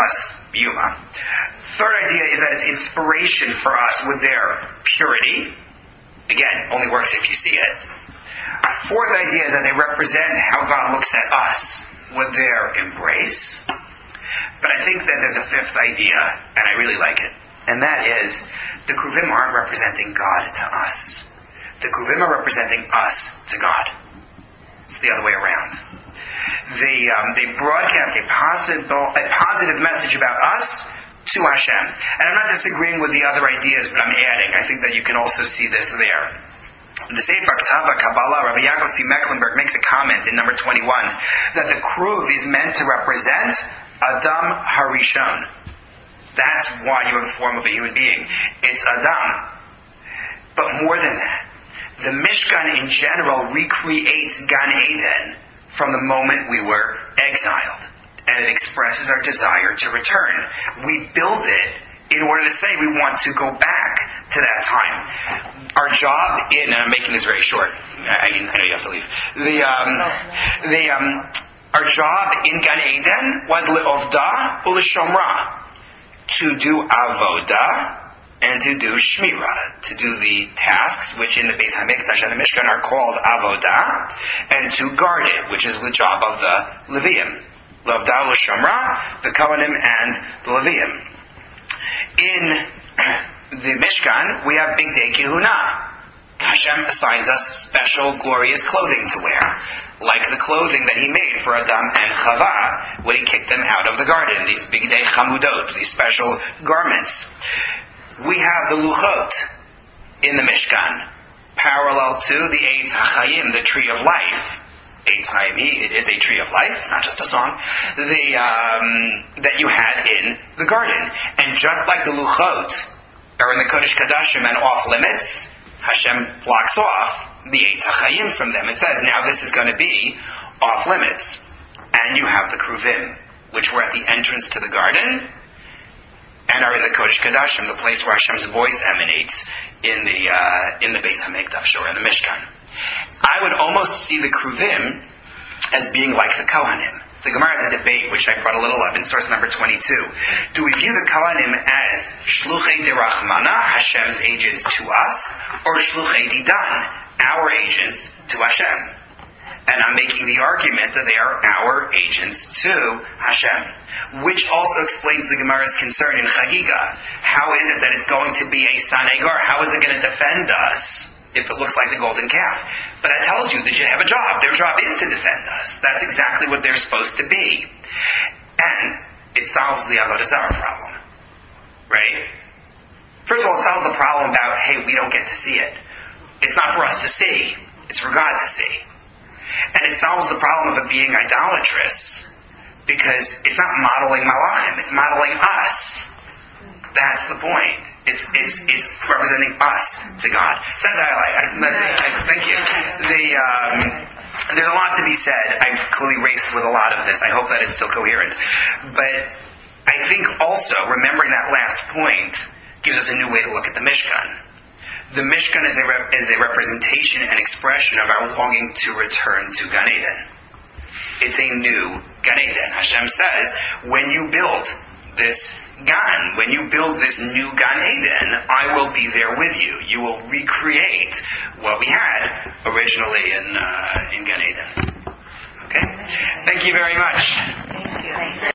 idea is that it's inspiration for us with their purity. Again, only works if you see it. Fourth idea is that they represent how God looks at us with their embrace. But I think that there's a fifth idea, and I really like it, and that is the Kruvim aren't representing God to us. The Kruvim are representing us to God. It's the other way around. They broadcast a positive message about us to Hashem. And I'm not disagreeing with the other ideas, but I'm adding. I think that you can also see this there. The Sefer Ketava Kabbalah, Rabbi Yaakov Tzvi Mecklenburg makes a comment in number 21 that the Kruv is meant to represent Adam Harishon. That's why you have the form of a human being. It's Adam. But more than that, the Mishkan in general recreates Gan Eden from the moment we were exiled. And it expresses our desire to return. We build it in order to say we want to go back to that time. Our job in, and I'm making this very short, I know you have to leave. Our job in Gan Eden was Le'ovda u'Leshomra, to do avodah and to do shmira, to do the tasks which in the Beis HaMikdash and the Mishkan are called avodah, and to guard it, which is the job of the Leviim. Le'ovda u'Leshomra, the Kohanim and the Leviim. In the Mishkan, we have Big Day Kehuna. Hashem assigns us special, glorious clothing to wear, like the clothing that He made for Adam and Chava when He kicked them out of the garden. These Big Day Chamudot, these special garments. We have the Luchot in the Mishkan, parallel to the Eitz HaChaim, the tree of life. Eitz HaChaim, it is a tree of life. It's not just a song. That you had in the garden, and just like the Luchot are in the Kodesh Kadashim and off limits, Hashem blocks off the Eitz HaChaim from them. It says, now this is going to be off limits. And you have the Kruvim, which were at the entrance to the garden, and are in the Kodesh Kadashim, the place where Hashem's voice emanates in the Beis HaMikdash, or in the Mishkan. I would almost see the Kruvim as being like the Kohanim. The Gemara has a debate, which I brought a little of in source number 22. Do we view the Kohanim as Shluchei de Rachmana, Hashem's agents to us, or Shluchei Didan, our agents to Hashem? And I'm making the argument that they are our agents to Hashem, which also explains the Gemara's concern in Chagiga. How is it that it's going to be a Sanegar? How is it going to defend us if it looks like the golden calf? But that tells you that you have a job. Their job is to defend us. That's exactly what they're supposed to be. And it solves the Avodah Zarah problem. Right? First of all, it solves the problem about, hey, we don't get to see it. It's not for us to see. It's for God to see. And it solves the problem of it being idolatrous, because it's not modeling Malachim, it's modeling us. That's the point. It's representing us to God. So that's how I thank you. There's a lot to be said. I've clearly raced with a lot of this. I hope that it's still coherent. But I think also, remembering that last point gives us a new way to look at the Mishkan. The Mishkan is a representation and expression of our longing to return to Gan Eden. It's a new Gan Eden. Hashem says, when you build this Gan, when you build this new Gan Eden, I will be there with you. You will recreate what we had originally in Gan Eden. Okay? Thank you very much.
Thank you.